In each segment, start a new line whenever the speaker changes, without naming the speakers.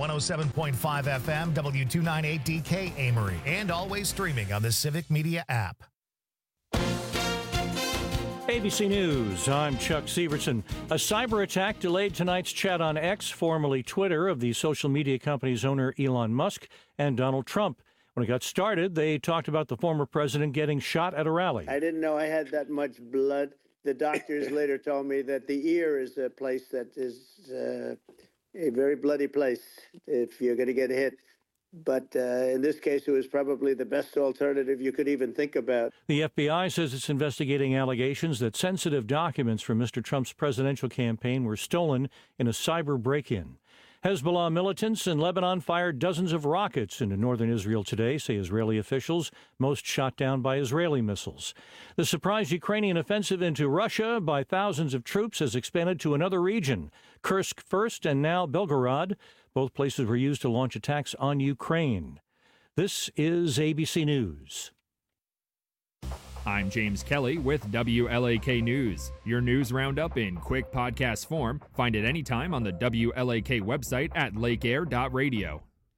107.5 FM, W298DK Amory, and always streaming on the Civic Media app.
ABC News, I'm Chuck Severson. A cyber attack delayed tonight's chat on X, formerly Twitter, of the social media company's owner Elon Musk and Donald Trump. When it got started, they talked about the former president getting shot at a rally.
I didn't know I had that much blood. The doctors later told me that the ear is a place that is a very bloody place if you're going to get hit. But in this case, it was probably the best alternative you could even think about.
The FBI says it's investigating allegations that sensitive documents from Mr. Trump's presidential campaign were stolen in a cyber break-in. Hezbollah militants in Lebanon fired dozens of rockets into northern Israel today, say Israeli officials, most shot down by Israeli missiles. The surprise Ukrainian offensive into Russia by thousands of troops has expanded to another region, Kursk first and now Belgorod. Both places were used to launch attacks on Ukraine. This is ABC News.
I'm James Kelly with WLAK News. Your news roundup in quick podcast form. Find it anytime on the WLAK website at lakeair.radio.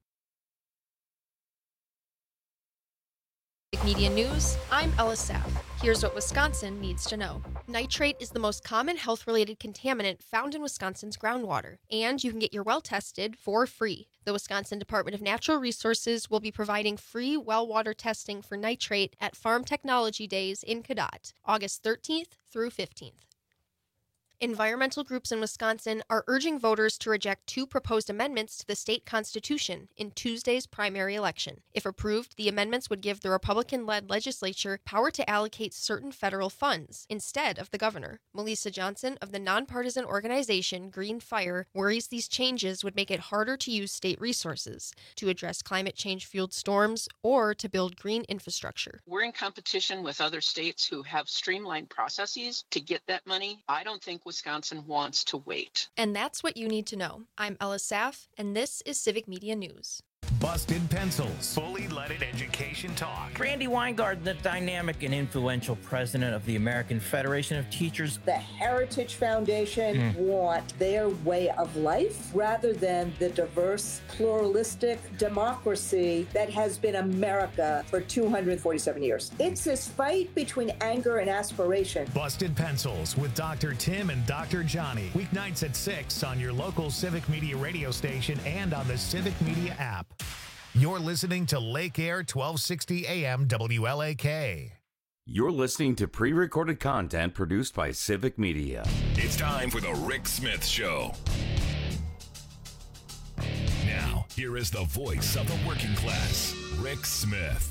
Media News, I'm Ella Saff. Here's what Wisconsin needs to know. Nitrate is the most common health-related contaminant found in Wisconsin's groundwater, and you can get your well tested for free. The Wisconsin Department of Natural Resources will be providing free well water testing for nitrate at Farm Technology Days in Cadott, August 13th through 15th. Environmental groups in Wisconsin are urging voters to reject two proposed amendments to the state constitution in Tuesday's primary election. If approved, the amendments would give the Republican-led legislature power to allocate certain federal funds instead of the governor. Melissa Johnson of the nonpartisan organization Green Fire worries these changes would make it harder to use state resources to address climate change-fueled storms or to build green infrastructure.
We're in competition with other states who have streamlined processes to get that money. I don't think Wisconsin wants to wait.
And that's what you need to know. I'm Ella Saff, and this is Civic Media News.
Busted Pencils, fully leaded education talk.
Randy Weingart, the dynamic and influential president of the American Federation of Teachers.
The Heritage Foundation want their way of life rather than the diverse, pluralistic democracy that has been America for 247 years. It's this fight between anger and aspiration.
Busted Pencils with Dr. Tim and Dr. Johnny. Weeknights at 6 on your local Civic Media radio station and on the Civic Media app. You're listening to Lake Air 1260 AM WLAK.
You're listening to pre-recorded content produced by Civic Media.
It's time for the Rick Smith Show. Now, here is the voice of the working class, Rick Smith.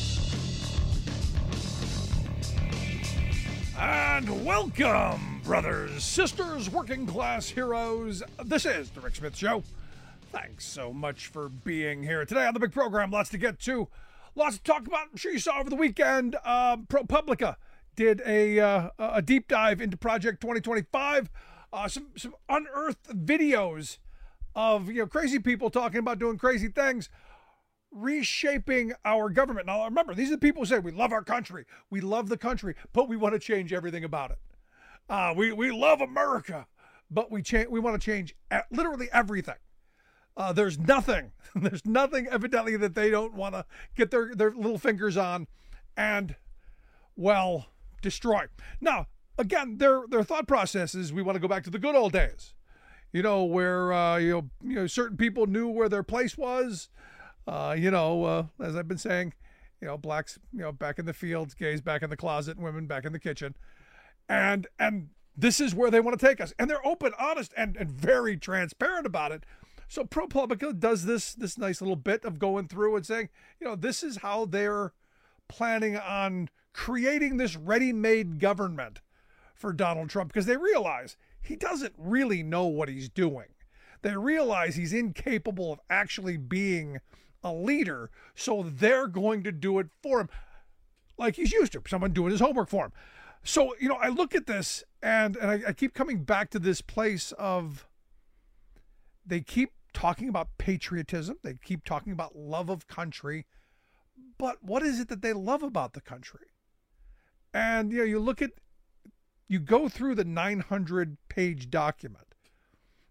And welcome, brothers, sisters, working class heroes. This is the Rick Smith Show. Thanks so much for being here today on the big program. Lots to get to. Lots to talk about. I'm sure you saw over the weekend, ProPublica did a deep dive into Project 2025. Some unearthed videos of crazy people talking about doing crazy things, reshaping our government. Now remember, these are the people who say we love our country, we love the country, but we want to change everything about it. We love America, but we want to change literally everything. There's nothing evidently that they don't want to get their little fingers on and, well, destroy. Now, again, their thought process is we want to go back to the good old days, where, certain people knew where their place was, as I've been saying, blacks, back in the fields, gays back in the closet, women back in the kitchen. And this is where they want to take us. And they're open, honest, and very transparent about it. So ProPublica does this nice little bit of going through and saying, this is how they're planning on creating this ready-made government for Donald Trump, because they realize he doesn't really know what he's doing. They realize he's incapable of actually being a leader, so they're going to do it for him like he's used to, someone doing his homework for him. So, I look at this and I keep coming back to this place of they keep talking about patriotism. They keep talking about love of country. But what is it that they love about the country? And, you go through the 900-page document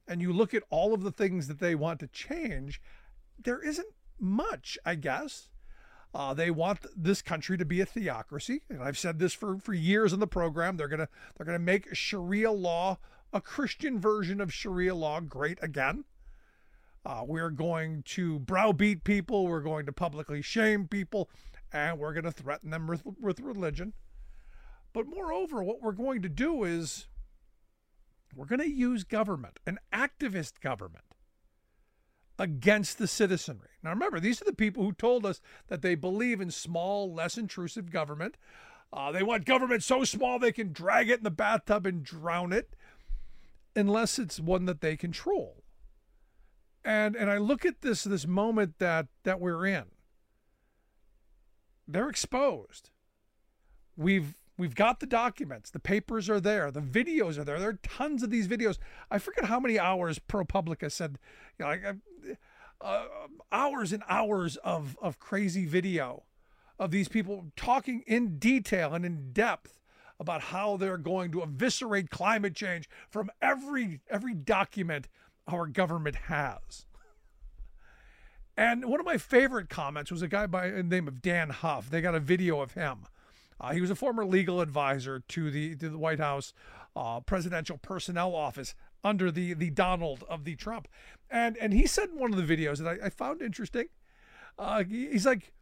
and you look at all of the things that they want to change, there isn't much, I guess. They want this country to be a theocracy, and I've said this for years in the program. They're gonna make Sharia law, a Christian version of Sharia law, great again. We're going to browbeat people. We're going to publicly shame people, and we're going to threaten them with religion. But moreover, what we're going to do is we're going to use government, an activist government, against the citizenry. Now remember, these are the people who told us that they believe in small, less intrusive government. They want government so small they can drag it in the bathtub and drown it, unless it's one that they control. And I look at this moment that we're in. They're exposed. We've got the documents. The papers are there. The videos are there. There are tons of these videos. I forget how many hours ProPublica said, hours and hours of crazy video of these people talking in detail and in depth about how they're going to eviscerate climate change from every document our government has. And one of my favorite comments was a guy by the name of Dan Huff. They got a video of him. He was a former legal advisor to the White House Presidential Personnel Office under the Donald of the Trump. And he said in one of the videos that I found interesting, he's like,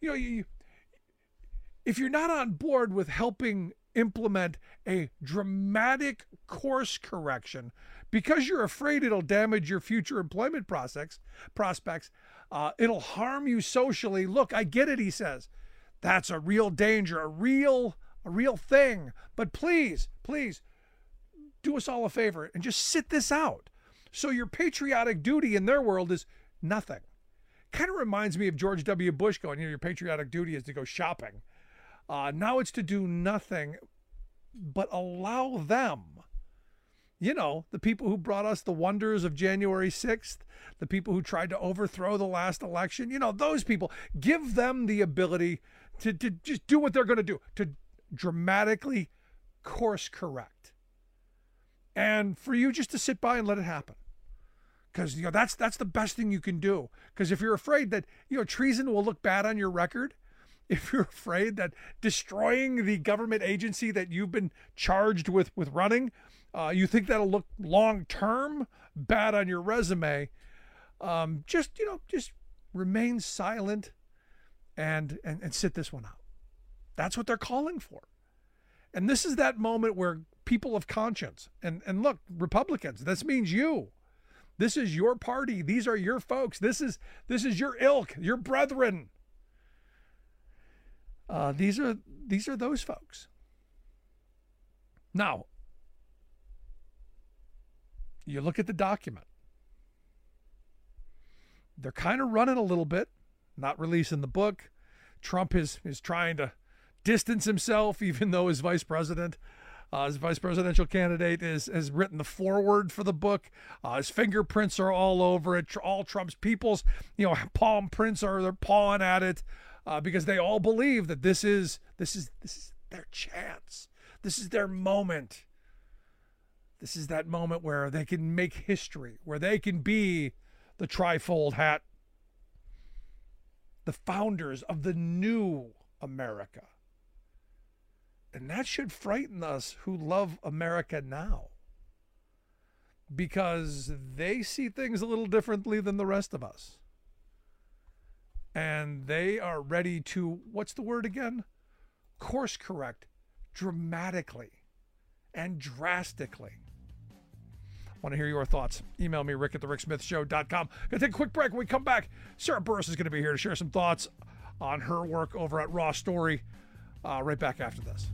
if you're not on board with helping implement a dramatic course correction because you're afraid it'll damage your future employment prospects, it'll harm you socially. Look, I get it, he says. That's a real danger, a real thing. But please do us all a favor and just sit this out. So your patriotic duty in their world is nothing. Kind of reminds me of George W. Bush going, your patriotic duty is to go shopping. Now it's to do nothing but allow them, the people who brought us the wonders of January 6th, the people who tried to overthrow the last election, those people, give them the ability to just do what they're going to do, to dramatically course correct. And for you just to sit by and let it happen. Because, that's the best thing you can do. Because if you're afraid that, treason will look bad on your record, if you're afraid that destroying the government agency that you've been charged with running, you think that'll look long-term bad on your resume, just remain silent and sit this one out. That's what they're calling for. And this is that moment where people of conscience, and look, Republicans, this means you. This is your party. These are your folks. This is your ilk, your brethren. These are those folks. Now, you look at the document. They're kind of running a little bit, not releasing the book. Trump is trying to distance himself, even though his vice presidential candidate has written the foreword for the book. His fingerprints are all over it. All Trump's people's, palm prints they're pawing at it. Because they all believe that this is their chance. This is their moment. This is that moment where they can make history, where they can be the trifold hat, the founders of the new America. And that should frighten us who love America now, because they see things a little differently than the rest of us. And they are ready to, what's the word again? Course correct dramatically and drastically. I want to hear your thoughts. Email me, rick@thericksmithshow.com. Going to take a quick break. When we come back, Sarah Burris is going to be here to share some thoughts on her work over at Raw Story. Right back after this.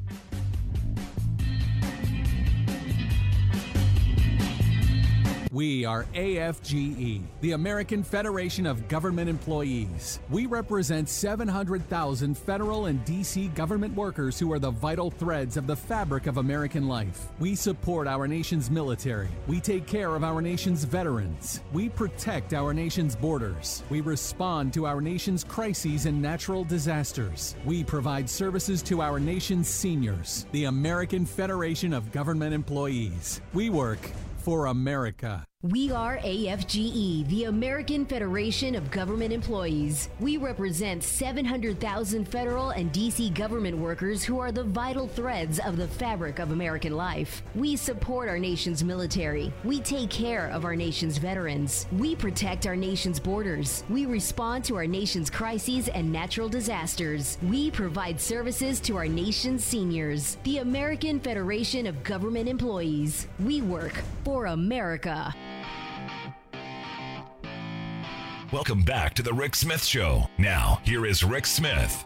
We are AFGE, the American Federation of Government Employees. We represent 700,000 federal and D.C. government workers who are the vital threads of the fabric of American life. We support our nation's military. We take care of our nation's veterans. We protect our nation's borders. We respond to our nation's crises and natural disasters. We provide services to our nation's seniors. The American Federation of Government Employees. We work for America.
We are AFGE, the American Federation of Government Employees. We represent 700,000 federal and D.C. government workers who are the vital threads of the fabric of American life. We support our nation's military. We take care of our nation's veterans. We protect our nation's borders. We respond to our nation's crises and natural disasters. We provide services to our nation's seniors. The American Federation of Government Employees. We work for America.
Welcome back to the Rick Smith Show. Now, here is Rick Smith.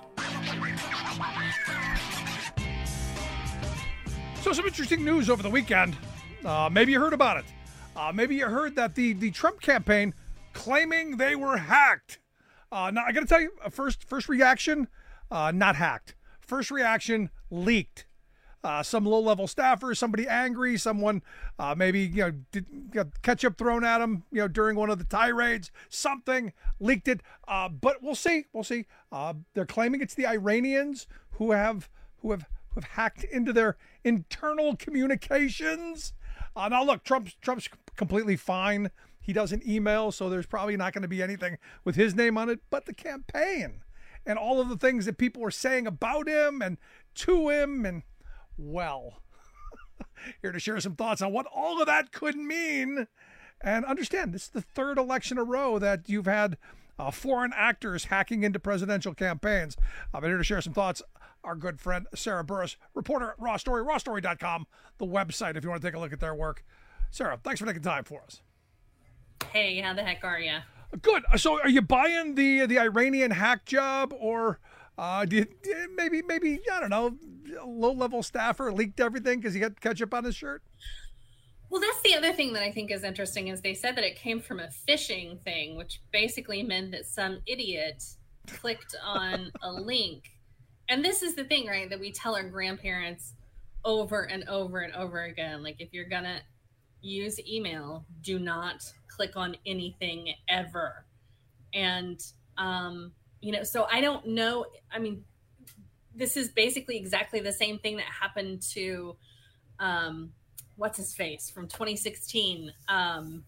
So some interesting news over the weekend. Maybe you heard about it. Maybe you heard that the Trump campaign claiming they were hacked. Now, I got to tell you, first reaction, not hacked. First reaction, leaked. Some low-level staffer, somebody angry, someone maybe got ketchup thrown at him during one of the tirades, something leaked it. But we'll see. They're claiming it's the Iranians who have hacked into their internal communications. Now look, Trump's completely fine. He doesn't email, so there's probably not going to be anything with his name on it. But the campaign and all of the things that people were saying about him and to him and. Well, here to share some thoughts on what all of that could mean. And understand, this is the third election in a row that you've had foreign actors hacking into presidential campaigns. I'm here to share some thoughts. Our good friend Sarah Burris, reporter at Raw Story, rawstory.com, the website if you want to take a look at their work. Sarah, thanks for taking time for us.
Hey, how the heck are you?
Good. So are you buying the Iranian hack job, or do you, maybe I don't know, a low-level staffer leaked everything because he got ketchup on his shirt?
Well, that's the other thing that I think is interesting is they said that it came from a phishing thing, which basically meant that some idiot clicked on a link. And this is the thing, right, that we tell our grandparents over and over and over again. Like, if you're going to use email, do not click on anything ever. And, so I don't know. I mean, this is basically exactly the same thing that happened to, what's his face from 2016. Oh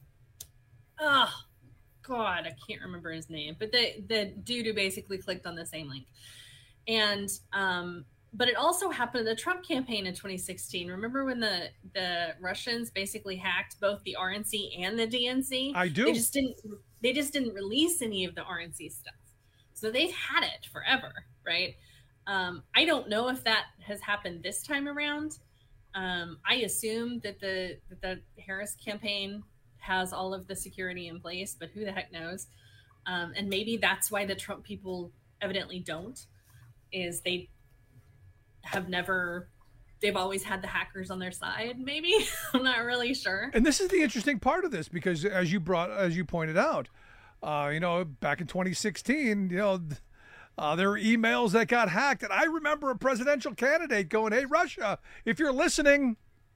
God, I can't remember his name, but the dude who basically clicked on the same link. And, but it also happened in the Trump campaign in 2016. Remember when the Russians basically hacked both the RNC and the DNC?
I do.
They just didn't release any of the RNC stuff. So they've had it forever, right? I don't know if that has happened this time around. I assume that the Harris campaign has all of the security in place, but who the heck knows? And maybe that's why the Trump people evidently don't, is they've always had the hackers on their side, maybe. I'm not really sure.
And this is the interesting part of this, because as you pointed out, back in 2016, there were emails that got hacked. And I remember a presidential candidate going, "Hey, Russia, if you're listening,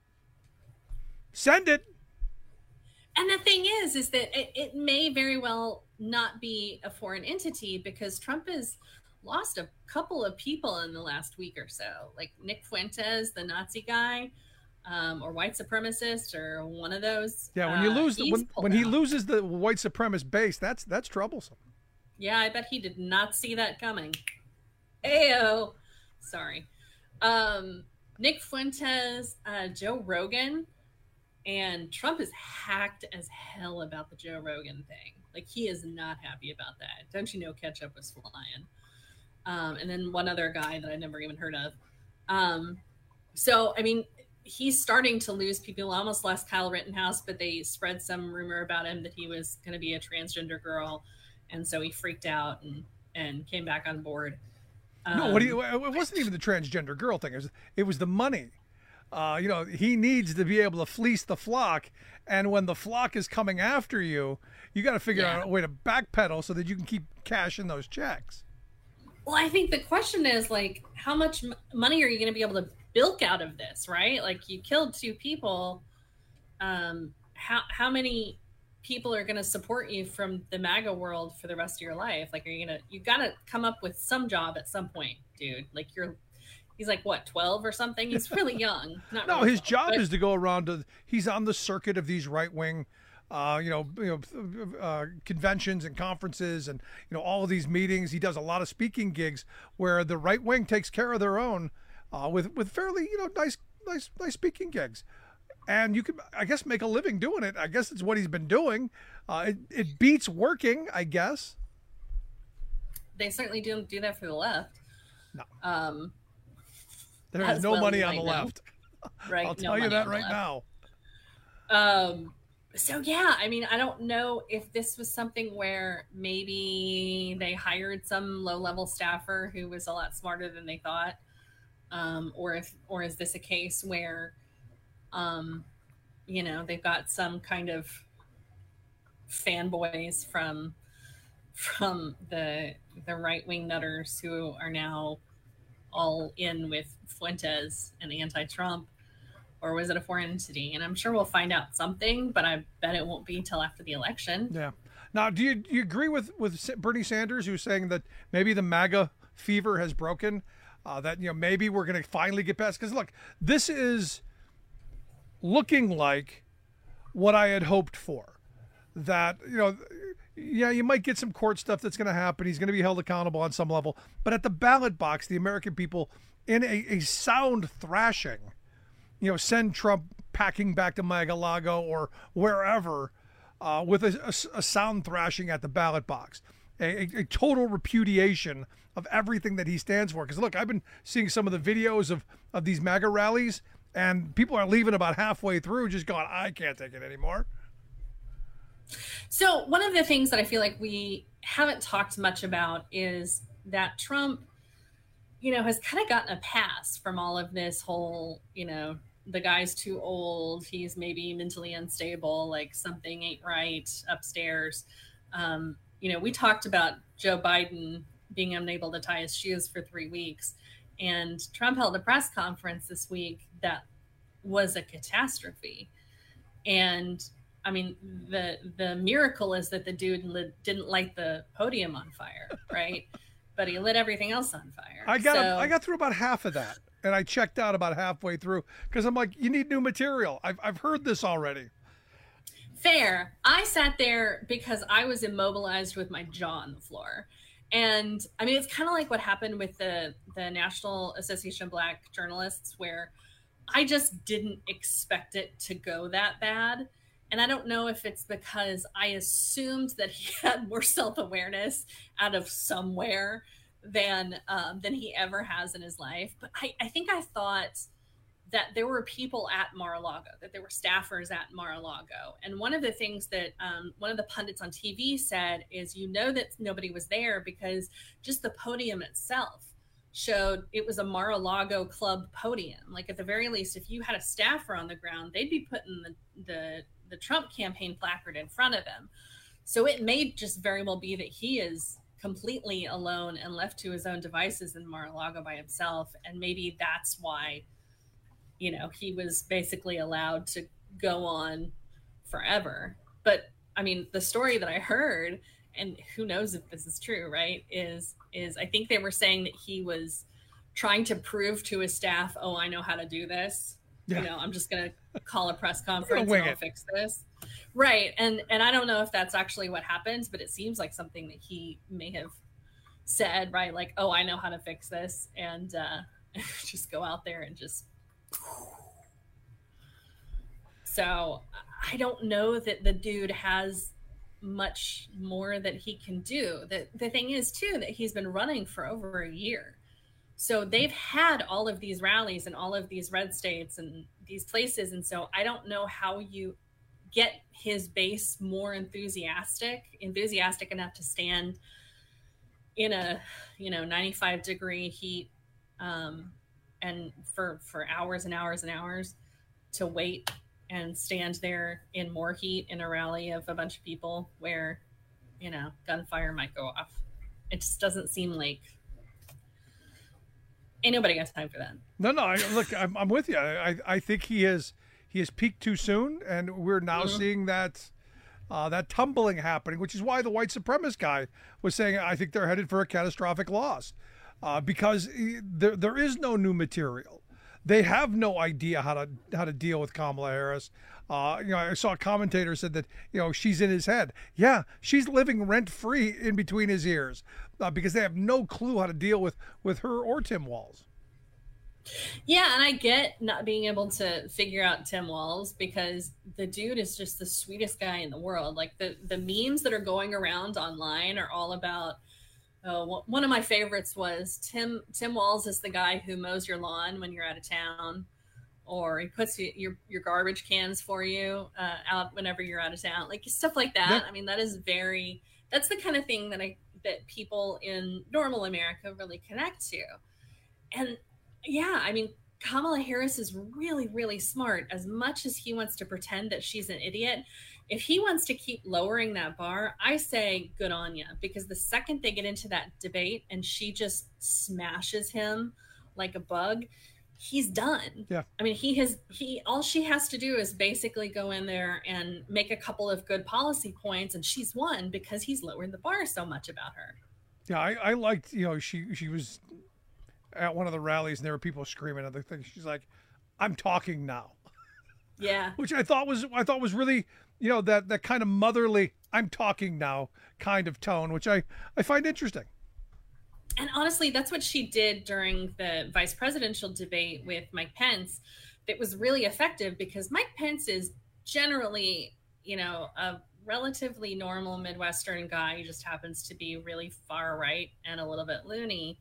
send it."
And the thing is that it may very well not be a foreign entity, because Trump has lost a couple of people in the last week or so, like Nick Fuentes, the Nazi guy, or white supremacist, or one of those.
Yeah, when you lose when he loses the white supremacist base, that's troublesome.
Yeah, I bet he did not see that coming. Ayo. Sorry. Nick Fuentes, Joe Rogan, and Trump is hacked as hell about the Joe Rogan thing. Like, he is not happy about that. Don't you know ketchup was flying? And then one other guy that I never even heard of. So, I mean, he's starting to lose people. Almost lost Kyle Rittenhouse, but they spread some rumor about him that he was going to be a transgender girl. And so he freaked out and came back on board.
No, it wasn't even the transgender girl thing. It was the money. He needs to be able to fleece the flock. And when the flock is coming after you, you got to figure out a way to backpedal so that you can keep cashing those checks.
Well, I think the question is, like, how much money are you going to be able to bilk out of this, right? Like, you killed 2 people. How many people are going to support you from the MAGA world for the rest of your life? Like, you got to come up with some job at some point, dude. Like, he's like, what, 12 or something? He's really young.
His job is to go around he's on the circuit of these right-wing conventions and conferences and all of these meetings. He does a lot of speaking gigs where the right wing takes care of their own with fairly nice speaking gigs. And you can, I guess, make a living doing it. I guess it's what he's been doing. It beats working, I guess.
They certainly don't do that for the left.
No. There is no money on the left.
Right.
I'll tell you that right now.
So, yeah, I mean, I don't know if this was something where maybe they hired some low-level staffer who was a lot smarter than they thought. Or is this a case where they've got some kind of fanboys from the right-wing nutters who are now all in with Fuentes and anti-Trump, or was it a foreign entity? And I'm sure we'll find out something, but I bet it won't be till after the election.
Yeah. Now, do you agree with Bernie Sanders, who's saying that maybe the MAGA fever has broken, that maybe we're going to finally get past? Because look, this is looking like what I had hoped for. That, you might get some court stuff that's going to happen. He's going to be held accountable on some level. But at the ballot box, the American people, in a sound thrashing, send Trump packing back to Mar-a-Lago or wherever with a sound thrashing at the ballot box. A total repudiation of everything that he stands for. Because, look, I've been seeing some of the videos of these MAGA rallies, and people are leaving about halfway through just going, I can't take it anymore.
So one of the things that I feel like we haven't talked much about is that Trump, has kind of gotten a pass from all of this whole, the guy's too old, he's maybe mentally unstable, like something ain't right upstairs. We talked about Joe Biden being unable to tie his shoes for 3 weeks, and Trump held a press conference this week that was a catastrophe. And I mean, the miracle is that the dude didn't light the podium on fire, right? But he lit everything else on fire.
I got through about half of that, and I checked out about halfway through because I'm like, you need new material. I've heard this already.
Fair. I sat there because I was immobilized with my jaw on the floor. And I mean, it's kind of like what happened with the National Association of Black Journalists, where I just didn't expect it to go that bad. And I don't know if it's because I assumed that he had more self-awareness out of somewhere than he ever has in his life. But I think I thought that there were people at Mar-a-Lago, that there were staffers at Mar-a-Lago. And one of the things that one of the pundits on TV said is, that nobody was there because just the podium itself showed it was a Mar-a-Lago club podium. Like, at the very least, if you had a staffer on the ground, they'd be putting the Trump campaign placard in front of him. So it may just very well be that he is completely alone and left to his own devices in Mar-a-Lago by himself. And maybe that's why, he was basically allowed to go on forever. But I mean, the story that I heard, and who knows if this is true, right, is I think they were saying that he was trying to prove to his staff, oh, I know how to do this. Yeah. I'm just going to call a press conference and I'll fix this. Right. And I don't know if that's actually what happened, but it seems like something that he may have said, right? Like, oh, I know how to fix this. And just go out there and just. So I don't know that the dude has much more that he can do. The thing is, too, that he's been running for over a year. So they've had all of these rallies and all of these red states and these places. And so I don't know how you get his base more enthusiastic enough to stand in a, 95-degree heat and for hours and hours and hours to wait and stand there in more heat in a rally of a bunch of people where, gunfire might go off. It just doesn't seem like. Ain't nobody got time for that. No.
Look, I'm with you. I think he has peaked too soon, and we're now seeing that tumbling happening, which is why the white supremacist guy was saying, I think they're headed for a catastrophic loss, because there is no new material. They have no idea how to deal with Kamala Harris. I saw a commentator said that, she's in his head. Yeah, she's living rent-free in between his ears because they have no clue how to deal with her or Tim Walz.
Yeah, and I get not being able to figure out Tim Walz because the dude is just the sweetest guy in the world. Like the memes that are going around online are all about. One of my favorites was Tim Walz is the guy who mows your lawn when you're out of town, or he puts your garbage cans for you out whenever you're out of town, like stuff like that. Yeah. I mean, that's the kind of thing that people in normal America really connect to. And yeah, I mean, Kamala Harris is really, really smart. As much as he wants to pretend that she's an idiot, if he wants to keep lowering that bar, I say good on you, because the second they get into that debate and she just smashes him like a bug, he's done.
Yeah.
I mean, all she has to do is basically go in there and make a couple of good policy points and she's won because he's lowered the bar so much about her.
Yeah, I liked, she was at one of the rallies and there were people screaming at the thing. She's like, "I'm talking now."
Yeah.
Which I thought was really, that kind of motherly, "I'm talking now" kind of tone, which I find interesting.
And honestly, that's what she did during the vice presidential debate with Mike Pence. That was really effective because Mike Pence is generally, a relatively normal Midwestern guy. He just happens to be really far right and a little bit loony.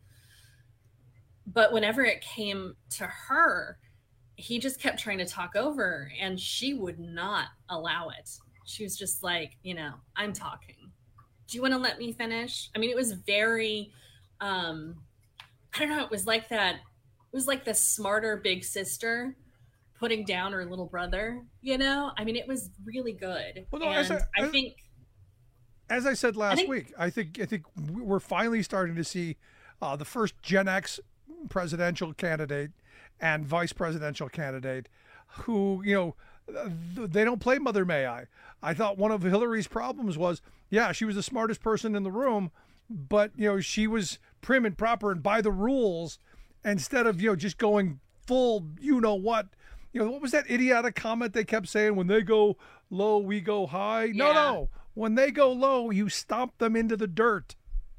But whenever it came to her, he just kept trying to talk over and she would not allow it. She was just like, "I'm talking. Do you want to let me finish?" I mean, it was very, I don't know. It was like that. It was like the smarter big sister putting down her little brother, I mean, it was really good.
Well, no,
and I think,
as I said last week, I think we're finally starting to see the first Gen X presidential candidate and vice presidential candidate who, they don't play Mother May I. I thought one of Hillary's problems was, yeah, she was the smartest person in the room, but, she was prim and proper and by the rules instead of, just going full, what. What was that idiotic comment they kept saying? When they go low, we go high.
Yeah.
No. When they go low, you stomp them into the dirt.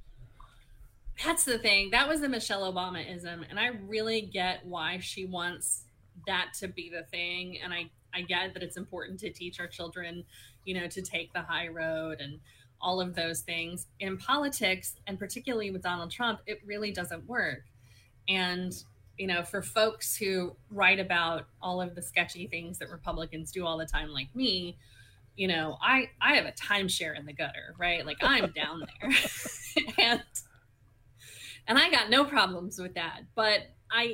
That's the thing. That was the Michelle Obama-ism. And I really get why she wants that to be the thing. And I get that it's important to teach our children, to take the high road and all of those things. In politics, and particularly with Donald Trump, it really doesn't work. And, for folks who write about all of the sketchy things that Republicans do all the time, like me, I have a timeshare in the gutter, right? Like I'm down there. And I got no problems with that. But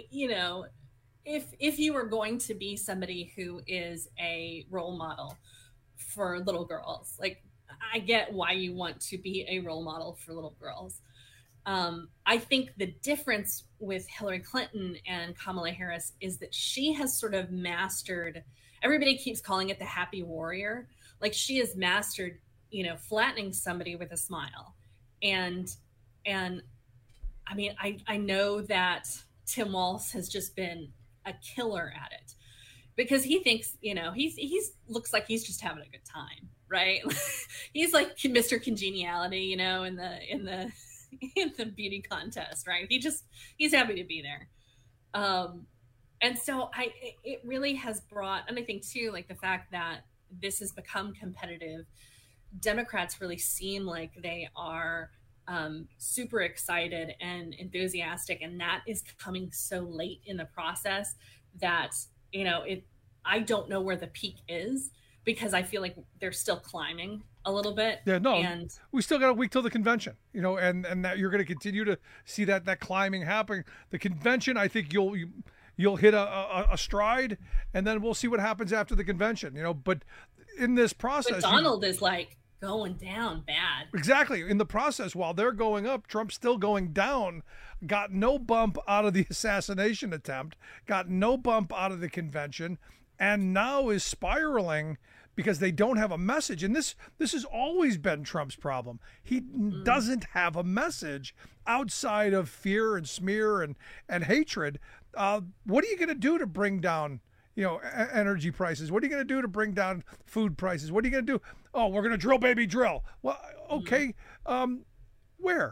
if you were going to be somebody who is a role model for little girls, like I get why you want to be a role model for little girls. I think the difference with Hillary Clinton and Kamala Harris is that she has sort of mastered, everybody keeps calling it the happy warrior. Like she has mastered, flattening somebody with a smile. And I mean, I know that Tim Walz has just been a killer at it because he thinks, he's looks like he's just having a good time, right? He's like Mr. Congeniality, in the beauty contest, right? He's happy to be there. And so it really has brought, and I think too, like the fact that this has become competitive, Democrats really seem like they are super excited and enthusiastic, and that is coming so late in the process that I don't know where the peak is because I feel like they're still climbing a little bit.
Yeah, no,
and
we still got a week till the convention, and that you're going to continue to see that climbing happening. The convention, I think you'll hit a stride, and then we'll see what happens after the convention. But in this process,
but Donald is like going down bad.
Exactly. In the process, while they're going up, Trump's still going down. Got no bump out of the assassination attempt, got no bump out of the convention, and now is spiraling because they don't have a message. And this has always been Trump's problem. He doesn't have a message outside of fear and smear and hatred. What are you going to do to bring down, energy prices? What are you going to do to bring down food prices? What are you going to do? Oh, we're going to drill, baby, drill. Well, okay. Where?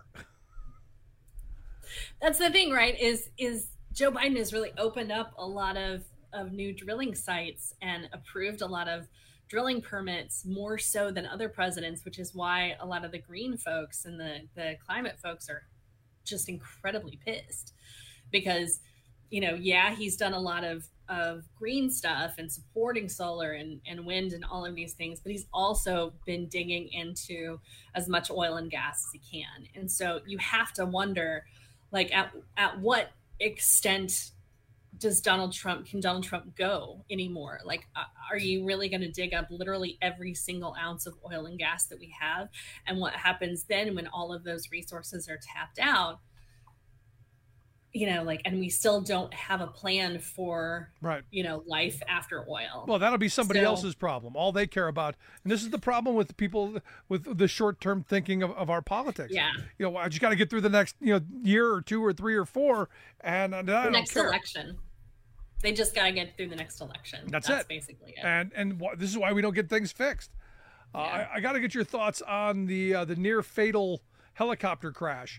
That's the thing, right? Is Joe Biden has really opened up a lot of new drilling sites and approved a lot of drilling permits, more so than other presidents, which is why a lot of the green folks and the climate folks are just incredibly pissed because, he's done a lot of green stuff and supporting solar and wind and all of these things, but he's also been digging into as much oil and gas as he can. And so you have to wonder, like, at what extent can Donald Trump go anymore? Like, are you really going to dig up literally every single ounce of oil and gas that we have? And what happens then when all of those resources are tapped out? And we still don't have a plan for, life after oil.
Well, that'll be somebody else's problem. All they care about, and this is the problem with people with the short-term thinking of our politics.
Yeah.
I just got to get through the next, year or two or three or four, and I don't
next
care.
Election. They just got to get through the next election.
That's
basically it.
And this is why we don't get things fixed. Yeah. I got to get your thoughts on the near fatal helicopter crash.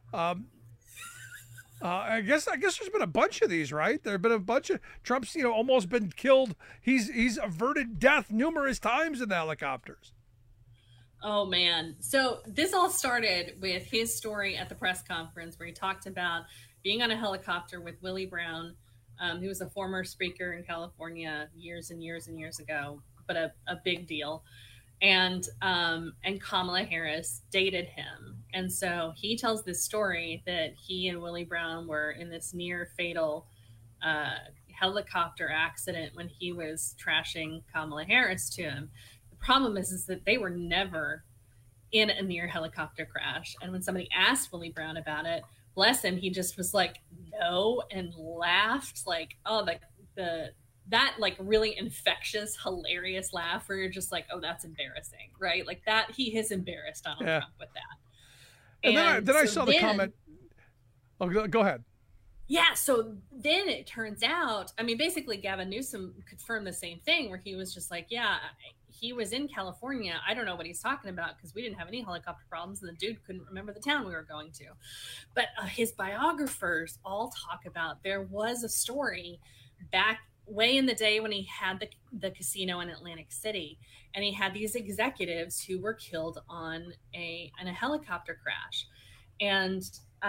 I guess there's been a bunch of these, right? There have been a bunch of Trump's, almost been killed. He's averted death numerous times in the helicopters.
Oh man. So this all started with his story at the press conference where he talked about being on a helicopter with Willie Brown. He was a former speaker in California years and years and years ago, but a big deal. And Kamala Harris dated him. And so he tells this story that he and Willie Brown were in this near fatal helicopter accident when he was trashing Kamala Harris to him. The problem is that they were never in a near helicopter crash. And when somebody asked Willie Brown about it, bless him, he just was like, no, and laughed like, oh, that like really infectious, hilarious laugh where you're just like, oh, that's embarrassing, right? Like that, he has embarrassed Donald Trump with that.
And then I saw the comment. Oh, go ahead.
Yeah, so then it turns out, basically Gavin Newsom confirmed the same thing where he was just like, yeah, he was in California. I don't know what he's talking about because we didn't have any helicopter problems and the dude couldn't remember the town we were going to. But his biographers all talk about there was a story back way in the day when he had the casino in Atlantic City, and he had these executives who were killed on a helicopter crash, and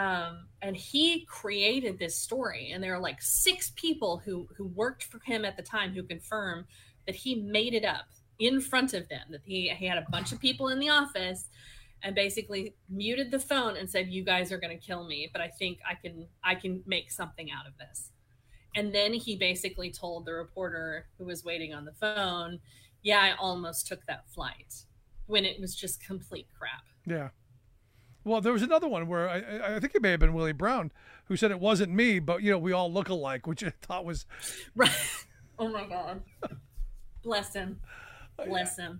he created this story, and there are like 6 people who worked for him at the time who confirm that he made it up in front of them, that he had a bunch of people in the office and basically muted the phone and said, you guys are going to kill me, but I think I can make something out of this. And then he basically told the reporter who was waiting on the phone, yeah, I almost took that flight, when it was just complete crap.
Yeah. Well, there was another one where I think it may have been Willie Brown who said it wasn't me, but, we all look alike, which I thought was...
Right. Oh, my God. Bless him. Bless him.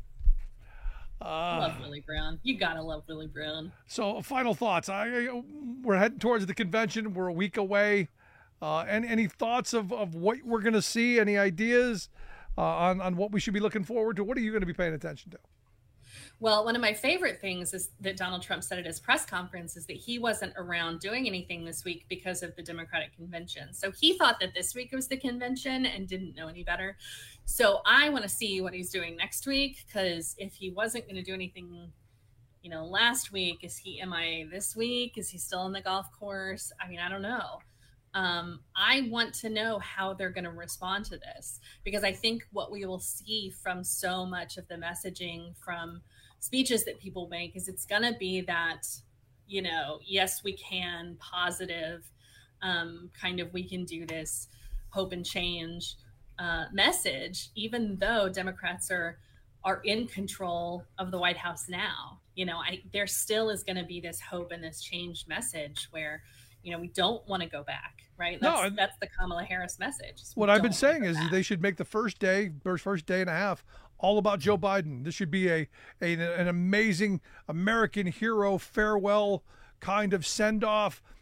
Love Willie Brown. You got to love Willie Brown.
So, final thoughts. We're heading towards the convention. We're a week away. Any thoughts of what we're going to see? Any ideas on what we should be looking forward to? What are you going to be paying attention to?
Well, one of my favorite things is that Donald Trump said at his press conference is that he wasn't around doing anything this week because of the Democratic convention. So he thought that this week was the convention and didn't know any better. So I want to see what he's doing next week, because if he wasn't going to do anything, last week, is he MIA this week? Is he still on the golf course? I don't know. I want to know how they're going to respond to this, because I think what we will see from so much of the messaging from speeches that people make is it's going to be that, yes, we can, positive, kind of we can do this, hope and change message, even though Democrats are in control of the White House now. There still is going to be this hope and this changed message where, we don't want to go back, right? That's the Kamala Harris message.
What I've been saying is they should make the first day and a half all about Joe Biden. This should be an amazing American hero farewell kind of send-off.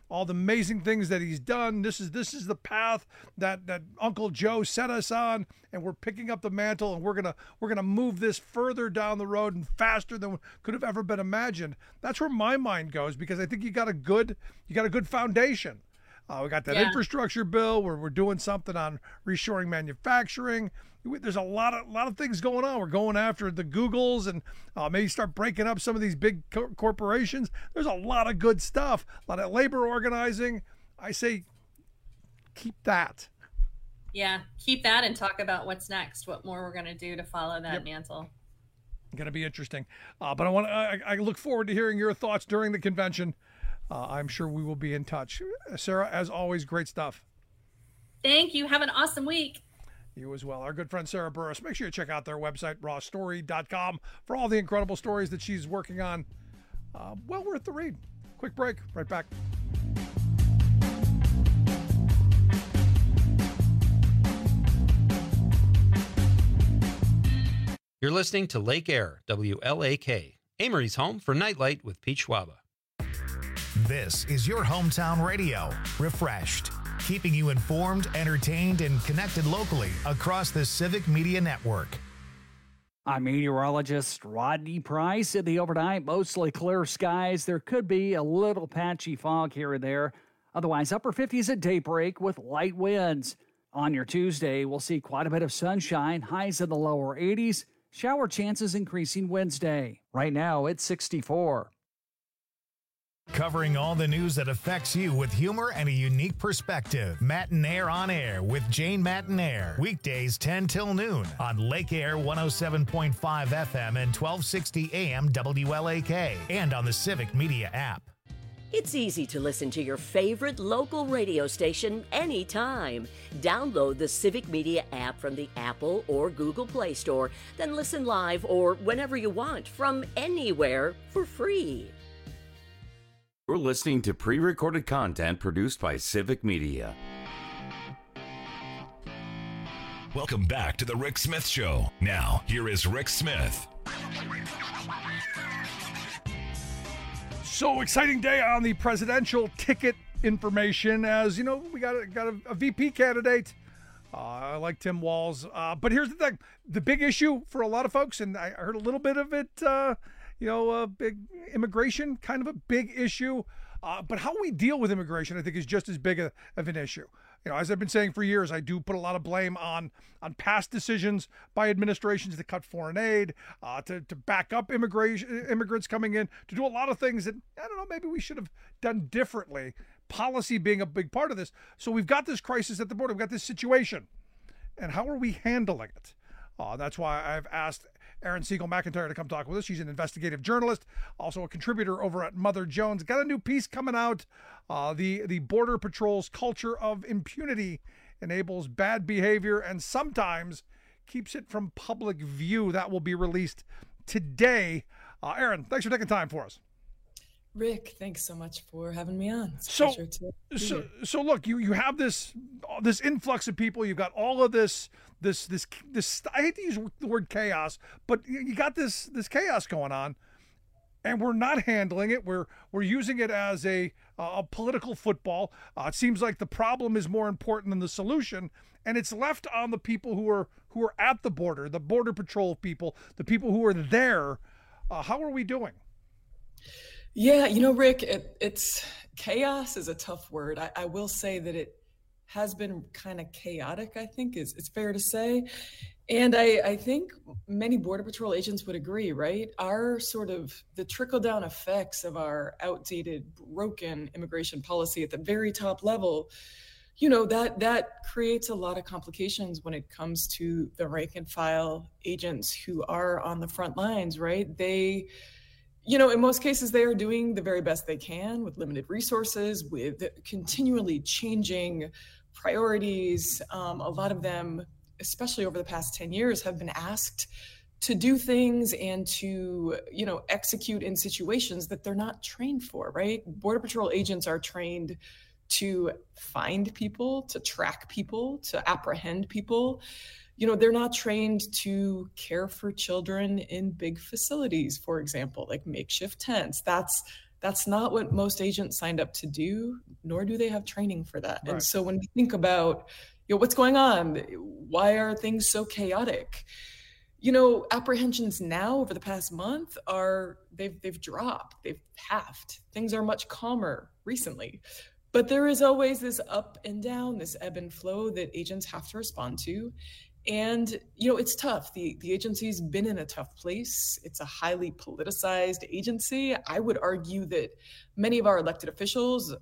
all the amazing things that he's done. This is the path that Uncle Joe set us on, and we're picking up the mantle, and we're gonna move this further down the road and faster than could have ever been imagined. That's where my mind goes, because I think you got a good foundation. We got that infrastructure bill where we're doing something on reshoring manufacturing. There's a lot of things going on. We're going after the Googles and maybe start breaking up some of these big corporations. There's a lot of good stuff, a lot of labor organizing. I say keep that.
Yeah, keep that and talk about what's next, what more we're going to do to follow that mantle.
Going to be interesting. But I look forward to hearing your thoughts during the convention. I'm sure we will be in touch. Sarah, as always, great stuff.
Thank you. Have an awesome week.
You as well. Our good friend Sarah Burris. Make sure you check out their website, rawstory.com, for all the incredible stories that she's working on. Well worth the read. Quick break. Right back.
You're listening to Lake Air, WLAK, Amory's home for Nightlight with Pete Schwaba.
This is your hometown radio, Refreshed, keeping you informed, entertained, and connected locally across the Civic Media Network.
I'm meteorologist Rodney Price. In the overnight, mostly clear skies. There could be a little patchy fog here and there. Otherwise, upper 50s at daybreak with light winds. On your Tuesday, we'll see quite a bit of sunshine, highs in the lower 80s. Shower chances increasing Wednesday. Right now, it's 64.
Covering all the news that affects you with humor and a unique perspective. Matinaire on Air with Jane Matinaire. Weekdays 10 till noon on Lake Air 107.5 FM and 1260 AM WLAK. And on the Civic Media app.
It's easy to listen to your favorite local radio station anytime. Download the Civic Media app from the Apple or Google Play Store. Then listen live or whenever you want from anywhere for free.
You're listening to pre-recorded content produced by Civic Media.
Welcome back to the Rick Smith Show. Now, here is Rick Smith.
So exciting day on the presidential ticket information. As you know, we got a VP candidate. I like Tim Walz. But here's the thing. The big issue for a lot of folks, and I heard a little bit of it, big immigration, kind of a big issue. But how we deal with immigration, I think, is just as big of an issue. You know, as I've been saying for years, I do put a lot of blame on past decisions by administrations to cut foreign aid, to back up immigrants coming in, to do a lot of things that, I don't know, maybe we should have done differently. Policy being a big part of this. So we've got this crisis at the border. We've got this situation. And how are we handling it? That's why I've asked Erin Siegel McIntyre to come talk with us. She's an investigative journalist, also a contributor over at Mother Jones. Got a new piece coming out. The Border Patrol's culture of impunity enables bad behavior and sometimes keeps it from public view. That will be released today. Erin, thanks for taking time for us.
Rick, thanks so much for having me on. It's a pleasure to be here.
So look, you have this influx of people. You've got all of this. I hate to use the word chaos, but you got this chaos going on, and we're not handling it. We're using it as a political football. It seems like the problem is more important than the solution, and it's left on the people who are at the border, the Border Patrol people, the people who are there. How are we doing?
Yeah, Rick, it's chaos is a tough word. I will say that it has been kind of chaotic, I think it's fair to say. And I think many Border Patrol agents would agree, right? Our the trickle-down effects of our outdated, broken immigration policy at the very top level, that creates a lot of complications when it comes to the rank and file agents who are on the front lines, right? They, in most cases, they are doing the very best they can with limited resources, with continually changing priorities. A lot of them, especially over the past 10 years, have been asked to do things and to, execute in situations that they're not trained for, right? Border Patrol agents are trained to find people, to track people, to apprehend people. They're not trained to care for children in big facilities, for example, like makeshift tents. That's That's not what most agents signed up to do, nor do they have training for that.
Right.
And so when we think about, what's going on, why are things so chaotic? Apprehensions now over the past month they've dropped, they've halved. Things are much calmer recently. But there is always this up and down, this ebb and flow that agents have to respond to. And, it's tough. The agency's been in a tough place. It's a highly politicized agency. I would argue that many of our elected officials,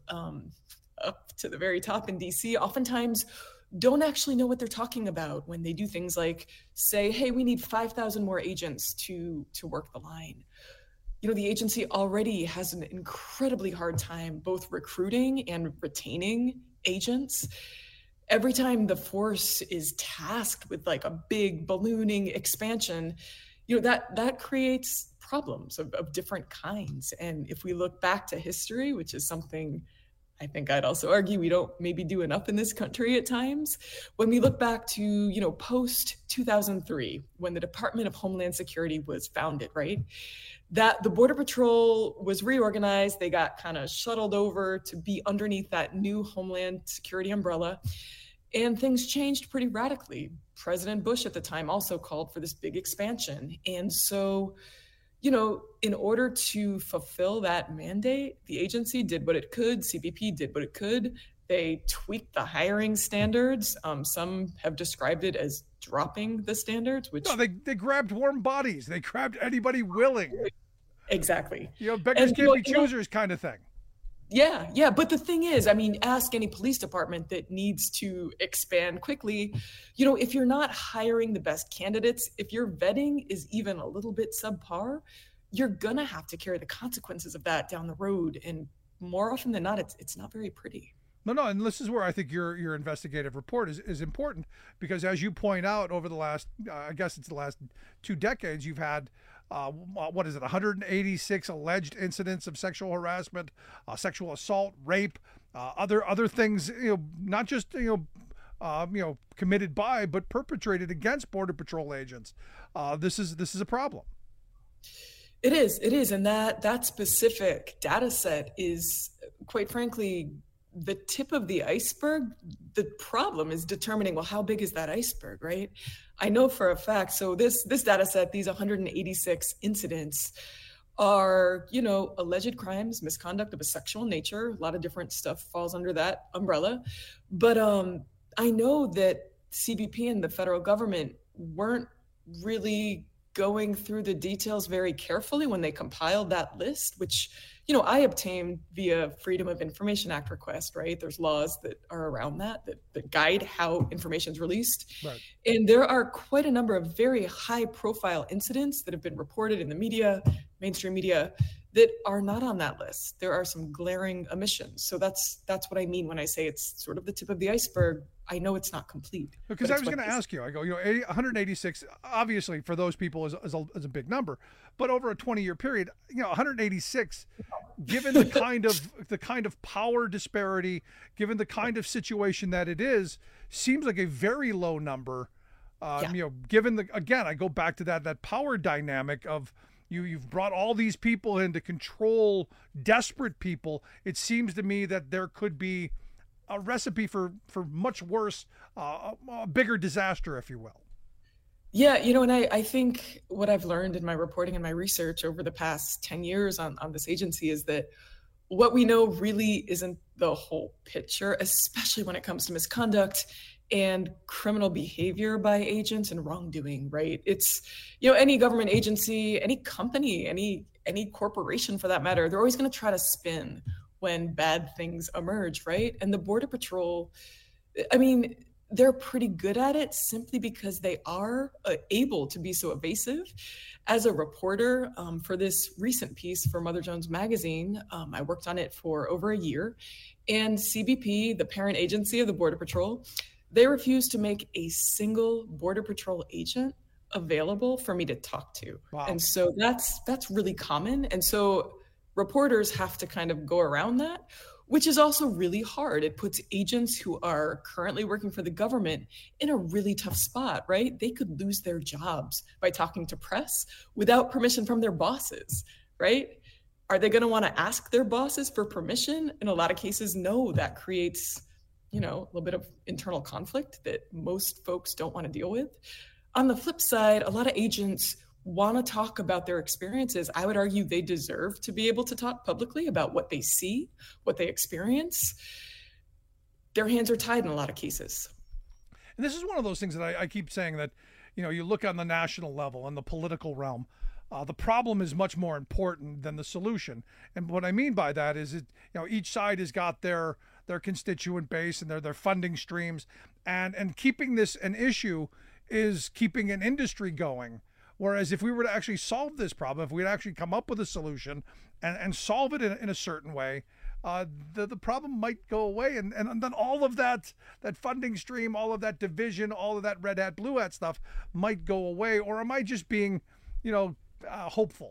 up to the very top in DC, oftentimes don't actually know what they're talking about when they do things like say, hey, we need 5,000 more agents to work the line. The agency already has an incredibly hard time both recruiting and retaining agents. Every time the force is tasked with like a big ballooning expansion, that creates problems of different kinds. And if we look back to history, which is something I think I'd also argue we don't maybe do enough in this country at times, when we look back to, post 2003, when the Department of Homeland Security was founded, right? That the Border Patrol was reorganized. They got kind of shuttled over to be underneath that new Homeland Security umbrella. And things changed pretty radically. President Bush at the time also called for this big expansion. And so, in order to fulfill that mandate, the agency did what it could. CBP did what it could. They tweaked the hiring standards. Some have described it as dropping the standards, which...
No, they grabbed warm bodies. They grabbed anybody willing.
Exactly.
Beggars can't be choosers kind of thing.
Yeah. But the thing is, ask any police department that needs to expand quickly, if you're not hiring the best candidates, if your vetting is even a little bit subpar, you're going to have to carry the consequences of that down the road. And more often than not, it's not very pretty.
No, and this is where I think your investigative report is important, because as you point out, over the last, I guess it's the last 2 decades, you've had 186 alleged incidents of sexual harassment, sexual assault, rape, other things, not just committed by, but perpetrated against Border Patrol agents. This is a problem.
It is, and that specific data set is, quite frankly, the tip of the iceberg. The problem is determining, well, how big is that iceberg, right? I know for a fact, so this data set, these 186 incidents are, alleged crimes, misconduct of a sexual nature. A lot of different stuff falls under that umbrella. But I know that CBP and the federal government weren't really going through the details very carefully when they compiled that list, which, I obtained via Freedom of Information Act request, right? There's laws that are around that guide how information is released. Right. And there are quite a number of very high profile incidents that have been reported in the media, mainstream media, that are not on that list. There are some glaring omissions. So that's what I mean when I say it's sort of the tip of the iceberg. I know it's not complete.
Because I was going to ask you, 186, obviously for those people is a big number, but over a 20-year period, 186, given the kind of power disparity, given the kind of situation that it is, seems like a very low number. Given again, I go back to that power dynamic of, You've brought all these people in to control desperate people. It seems to me that there could be a recipe for much worse, a bigger disaster, if you will.
Yeah, and I think what I've learned in my reporting and my research over the past 10 years on this agency is that what we know really isn't the whole picture, especially when it comes to misconduct and criminal behavior by agents and wrongdoing, right? It's, any government agency, any company, any corporation for that matter, they're always going to try to spin when bad things emerge, right? And the Border Patrol, they're pretty good at it simply because they are able to be so evasive. As a reporter for this recent piece for Mother Jones Magazine, I worked on it for over a year, and CBP, the parent agency of the Border Patrol, they refused to make a single Border Patrol agent available for me to talk to. Wow. And so that's really common. And so reporters have to kind of go around that, which is also really hard. It puts agents who are currently working for the government in a really tough spot, right? They could lose their jobs by talking to press without permission from their bosses, right? Are they going to want to ask their bosses for permission? In a lot of cases, no. That creates, a little bit of internal conflict that most folks don't want to deal with. On the flip side, a lot of agents want to talk about their experiences. I would argue they deserve to be able to talk publicly about what they see, what they experience. Their hands are tied in a lot of cases.
And this is one of those things that I keep saying that, you look on the national level and the political realm. The problem is much more important than the solution. And what I mean by that is, each side has got their constituent base and their funding streams. And keeping this an issue is keeping an industry going. Whereas if we were to actually solve this problem, if we'd actually come up with a solution and solve it in a certain way, the problem might go away. And then all of that funding stream, all of that division, all of that red hat, blue hat stuff might go away. Or am I just being, hopeful?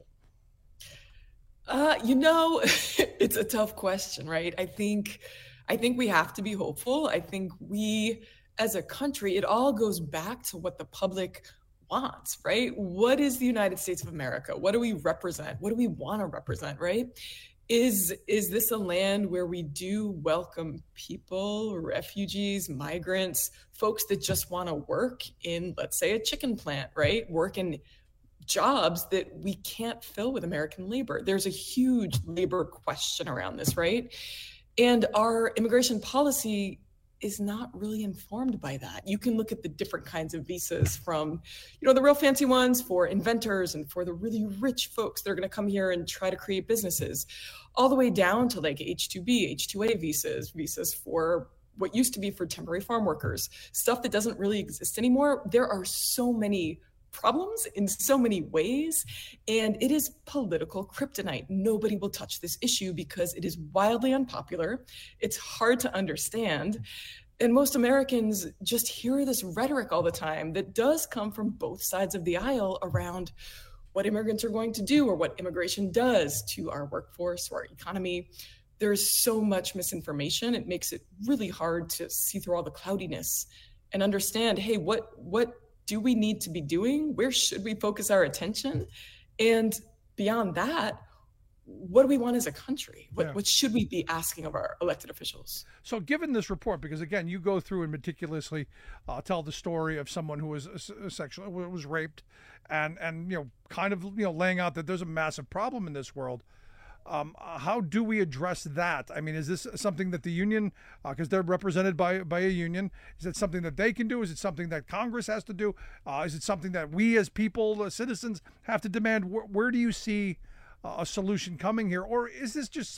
It's a tough question, right? I think we have to be hopeful. I think we, as a country, it all goes back to what the public wants, right? What is the United States of America? What do we represent? What do we want to represent, right? Is this a land where we do welcome people, refugees, migrants, folks that just want to work in, let's say, a chicken plant, right? Work in jobs that we can't fill with American labor. There's a huge labor question around this, right? And our immigration policy is not really informed by that. You can look at the different kinds of visas from, the real fancy ones for inventors and for the really rich folks that are going to come here and try to create businesses, all the way down to like H-2B, H-2A visas for what used to be for temporary farm workers, stuff that doesn't really exist anymore. There are so many problems in so many ways, and it is political kryptonite. Nobody will touch this issue because it is wildly unpopular. It's hard to understand. And most Americans just hear this rhetoric all the time that does come from both sides of the aisle around what immigrants are going to do or what immigration does to our workforce or our economy. There's so much misinformation. It makes it really hard to see through all the cloudiness and understand, hey, what do we need to be doing? Where should we focus our attention? And beyond that, what do we want as a country? What should we be asking of our elected officials?
So given this report, because again, you go through and meticulously tell the story of someone who was was raped and kind of laying out that there's a massive problem in this world. How do we address that? I mean, is this something that the union, because they're represented by a union, is it something that they can do? Is it something that Congress has to do? Is it something that we as people, citizens, have to demand? Where do you see a solution coming here? Or is this just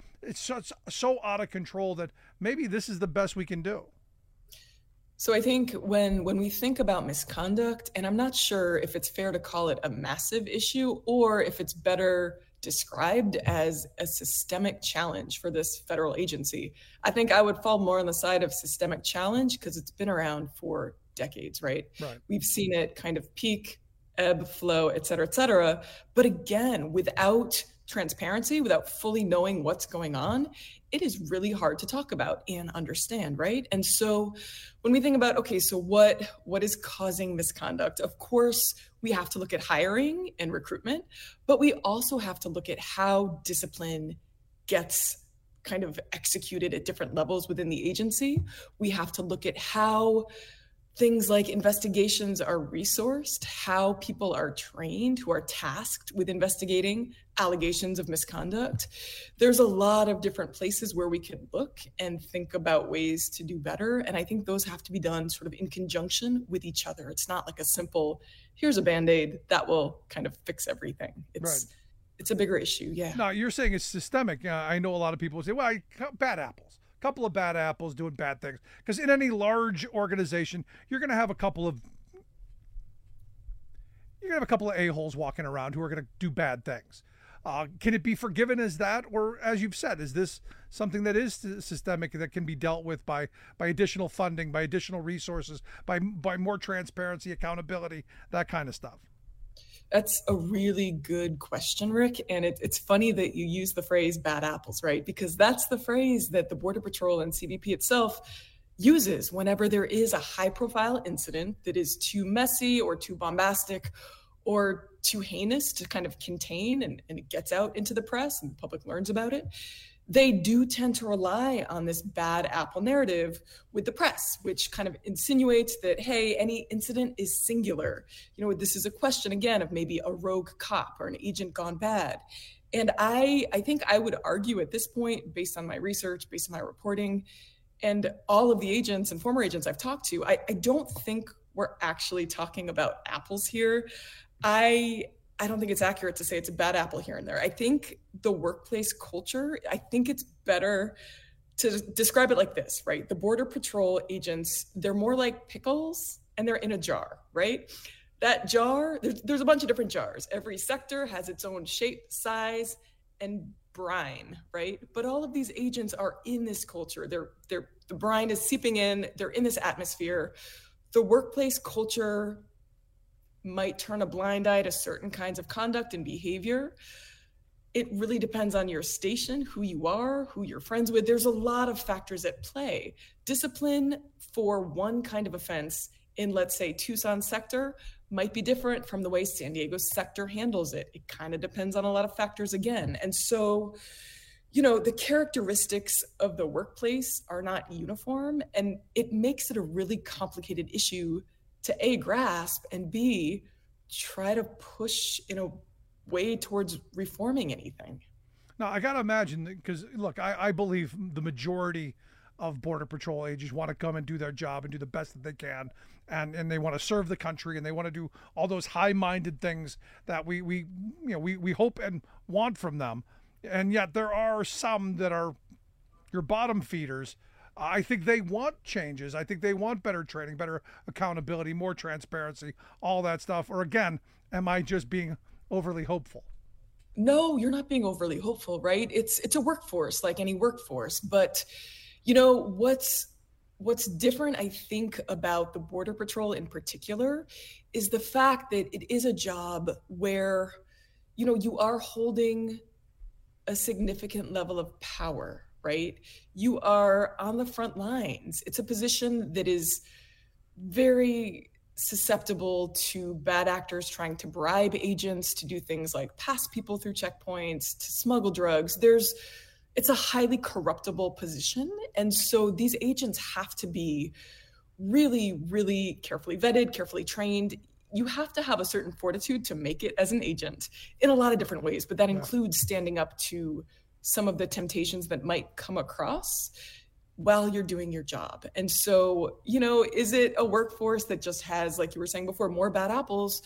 so out of control that maybe this is the best we can do?
So I think when we think about misconduct, and I'm not sure if it's fair to call it a massive issue or if it's better described as a systemic challenge for this federal agency. I think I would fall more on the side of systemic challenge because it's been around for decades, right? We've seen it kind of peak, ebb, flow, et cetera, but again, without transparency, without fully knowing what's going on, it is really hard to talk about and understand, right? And so when we think about, okay, so what is causing misconduct? Of course, we have to look at hiring and recruitment, but we also have to look at how discipline gets kind of executed at different levels within the agency. We have to look at how things like investigations are resourced, how people are trained who are tasked with investigating allegations of misconduct. There's a lot of different places where we can look and think about ways to do better. And I think those have to be done sort of in conjunction with each other. It's not like a simple, here's a Band-Aid that will kind of fix everything. It's a bigger issue, yeah.
No, you're saying it's systemic. I know a lot of people say, well, bad apples. Couple of bad apples doing bad things, because in any large organization you're going to have a couple of a-holes walking around who are going to do bad things. Can it be forgiven as that, or as you've said, is this something that is systemic that can be dealt with by additional funding, by additional resources, by more transparency, accountability, that kind of stuff?
That's a really good question, Rick. And it's funny that you use the phrase bad apples, right? Because that's the phrase that the Border Patrol and CBP itself uses whenever there is a high profile incident that is too messy or too bombastic, or too heinous to kind of contain, and it gets out into the press and the public learns about it, they do tend to rely on this bad apple narrative with the press, which kind of insinuates that, hey, any incident is singular. You know, this is a question, again, of maybe a rogue cop or an agent gone bad. And I think I would argue at this point, based on my research, based on my reporting, and all of the agents and former agents I've talked to, I don't think we're actually talking about apples here. I don't think it's accurate to say it's a bad apple here and there. I think the workplace culture, I think it's better to describe it like this, right? The Border Patrol agents, they're more like pickles and they're in a jar, right? That jar, there's a bunch of different jars. Every sector has its own shape, size, and brine, right? But all of these agents are in this culture. The brine is seeping in, they're in this atmosphere. The workplace culture might turn a blind eye to certain kinds of conduct and behavior. It really depends on your station, who you are, who you're friends with. There's a lot of factors at play. Discipline for one kind of offense in, let's say, Tucson sector might be different from the way San Diego sector handles it. It kind of depends on a lot of factors again. And so, you know, the characteristics of the workplace are not uniform, and it makes it a really complicated issue to A, grasp, and B, try to push in a way towards reforming anything.
Now, I got to imagine, because look, I believe the majority of Border Patrol agents want to come and do their job and do the best that they can. And they want to serve the country, and they want to do all those high-minded things that we hope and want from them. And yet there are some that are your bottom feeders. I think they want changes. I think they want better training, better accountability, more transparency, all that stuff. Or again, am I just being overly hopeful?
No, you're not being overly hopeful, right? It's a workforce like any workforce. But, you know, what's different, I think, about the Border Patrol in particular is the fact that it is a job where, you know, you are holding a significant level of power, right? You are on the front lines. It's a position that is very susceptible to bad actors trying to bribe agents to do things like pass people through checkpoints, to smuggle drugs. It's a highly corruptible position. And so these agents have to be really, really carefully vetted, carefully trained. You have to have a certain fortitude to make it as an agent in a lot of different ways, but that includes standing up to some of the temptations that might come across while you're doing your job. And so, you know, is it a workforce that just has, like you were saying before, more bad apples?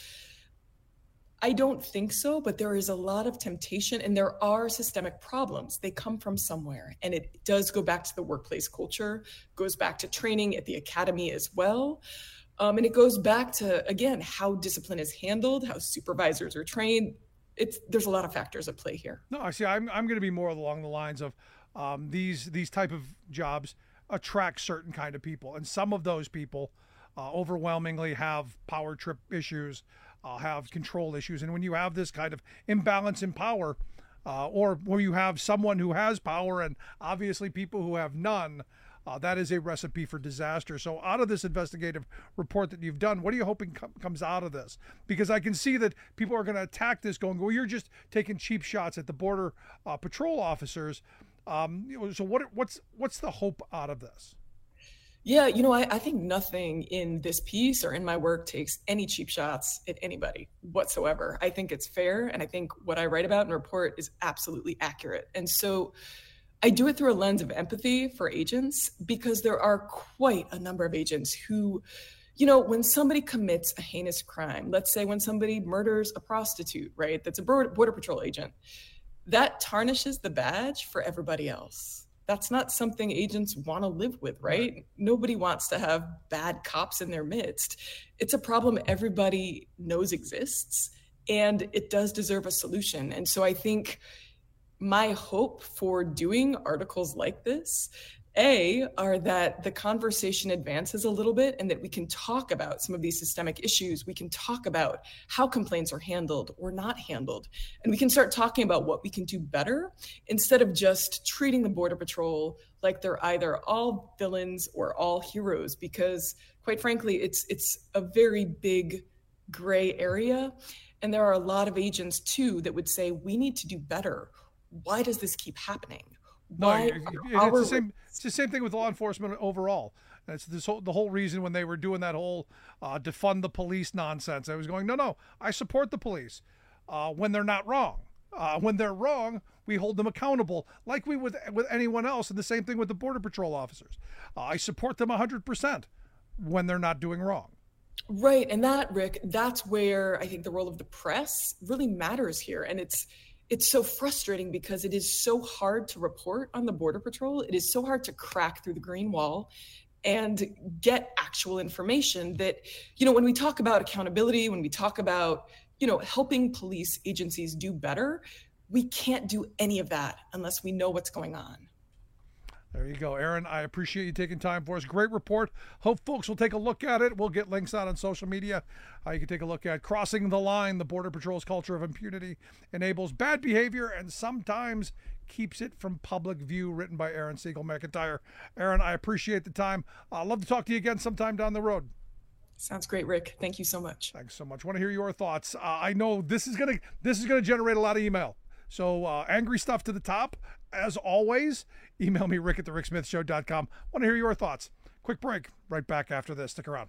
I don't think so, but there is a lot of temptation and there are systemic problems. They come from somewhere, and it does go back to the workplace culture, goes back to training at the academy as well. And it goes back to, again, how discipline is handled, how supervisors are trained. There's a lot of factors at play here.
No, I see. I'm going to be more along the lines of these type of jobs attract certain kind of people, and some of those people overwhelmingly have power trip issues, have control issues, and when you have this kind of imbalance in power, or where you have someone who has power and obviously people who have none, that is a recipe for disaster. So out of this investigative report that you've done, what are you hoping comes out of this? Because I can see that people are going to attack this going, well, you're just taking cheap shots at the Border Patrol officers. So what's the hope out of this?
Yeah, you know, I think nothing in this piece or in my work takes any cheap shots at anybody whatsoever. I think it's fair, and I think what I write about and report is absolutely accurate. And so I do it through a lens of empathy for agents, because there are quite a number of agents who, you know, when somebody commits a heinous crime, let's say when somebody murders a prostitute, right, that's a Border Patrol agent, that tarnishes the badge for everybody else. That's not something agents want to live with, right? Nobody wants to have bad cops in their midst. It's a problem everybody knows exists, and it does deserve a solution. And so I think my hope for doing articles like this, are that the conversation advances a little bit and that we can talk about some of these systemic issues. We can talk about how complaints are handled or not handled. And we can start talking about what we can do better instead of just treating the Border Patrol like they're either all villains or all heroes, because quite frankly, it's a very big gray area. And there are a lot of agents too that would say, we need to do better. Why does this keep happening? Why
it's the same thing with law enforcement overall. That's the whole reason when they were doing that whole defund the police nonsense. I was going, no, I support the police when they're not wrong. When they're wrong, we hold them accountable like we would with anyone else. And the same thing with the Border Patrol officers. I support them 100% when they're not doing wrong.
Right. And that, Rick, that's where I think the role of the press really matters here. And it's so frustrating because it is so hard to report on the Border Patrol. It is so hard to crack through the green wall and get actual information that, when we talk about accountability, when we talk about, helping police agencies do better, we can't do any of that unless we know what's going on.
There you go, Aaron. I appreciate you taking time for us. Great report. Hope folks will take a look at it. We'll get links out on social media. You can take a look at Crossing the Line. The Border Patrol's culture of impunity enables bad behavior and sometimes keeps it from public view, written by Aaron Siegel McIntyre. Aaron, I appreciate the time. I'd love to talk to you again sometime down the road.
Sounds great, Rick. Thank you so much.
Thanks so much. Want to hear your thoughts. I know this is gonna generate a lot of email. So angry stuff to the top, as always. Email me, rick@thericksmithshow.com. Want to hear your thoughts. Quick break. Right back after this. Stick around.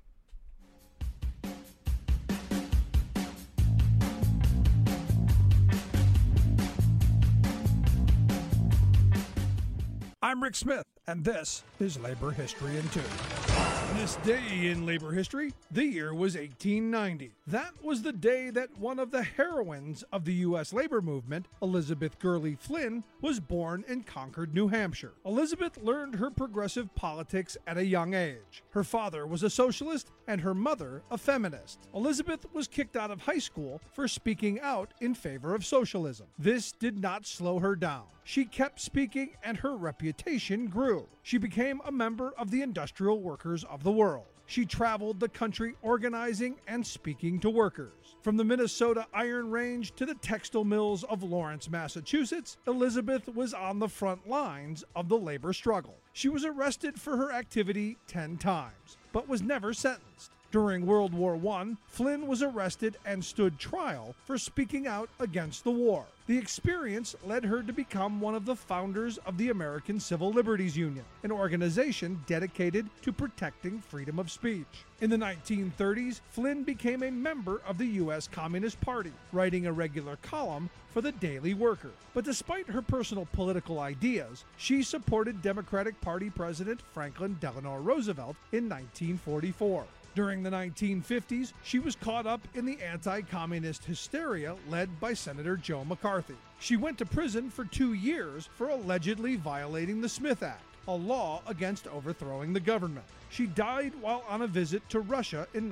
I'm Rick Smith, and this is Labor History in 2. This day in labor history, the year was 1890. That was the day that one of the heroines of the U.S. labor movement, Elizabeth Gurley Flynn, was born in Concord, New Hampshire. Elizabeth learned her progressive politics at a young age. Her father was a socialist and her mother a feminist. Elizabeth was kicked out of high school for speaking out in favor of socialism. This did not slow her down. She kept speaking and her reputation grew. She became a member of the Industrial Workers of the World. She traveled the country organizing and speaking to workers. From the Minnesota Iron Range to the textile mills of Lawrence, Massachusetts, Elizabeth was on the front lines of the labor struggle. She was arrested for her activity 10 times, but was never sentenced. During World War I, Flynn was arrested and stood trial for speaking out against the war. The experience led her to become one of the founders of the American Civil Liberties Union, an organization dedicated to protecting freedom of speech. In the 1930s, Flynn became a member of the U.S. Communist Party, writing a regular column for the Daily Worker. But despite her personal political ideas, she supported Democratic Party President Franklin Delano Roosevelt in 1944. During the 1950s, she was caught up in the anti-communist hysteria led by Senator Joe McCarthy. She went to prison for 2 years for allegedly violating the Smith Act, a law against overthrowing the government. She died while on a visit to Russia in